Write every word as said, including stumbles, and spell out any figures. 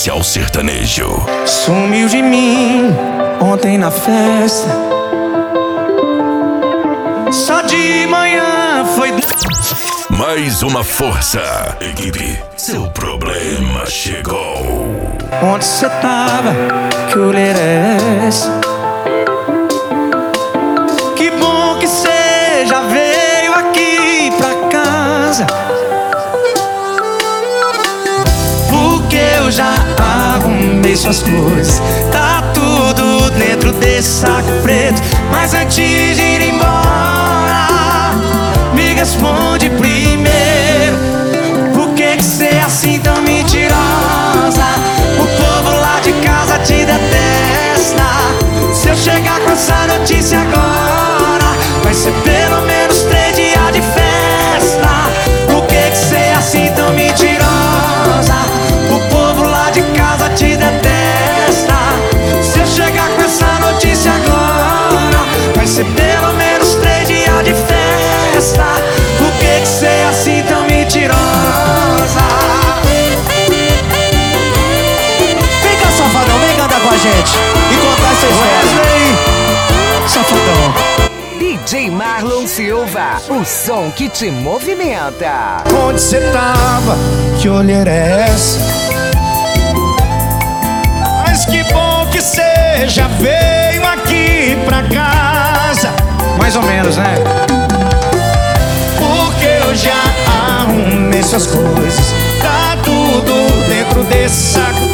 Especial Sertanejo. Sumiu de mim ontem na festa. Só de manhã foi. Mais uma força. Equipe, seu problema chegou. Onde cê tava? Que olheira é essa? Que bom que cê já veio aqui pra casa, porque eu já arrumei suas coisas. Tá tudo dentro desse saco preto. Mas antes de ir embora, me responde primeiro: por que que cê é assim tão mentirosa? O povo lá de casa te detesta. Se eu chegar com essa notícia agora, vai ser pelo menos três dias de festa. Por que que cê é assim tão mentirosa? O povo lá de casa te detesta. Se eu chegar com essa notícia agora, vai ser pelo menos três dias de festa. Por que que cê é assim tão mentirosa? Vem cá, safadão, vem cantar com a gente e contar essa história. Safadão. D J Marlon Silva, o som que te movimenta. Onde cê tava? Que olheira é essa? Mas que bom que cê já veio aqui pra casa. Mais ou menos, né? Porque eu já arrumei suas coisas. Tá tudo dentro desse saco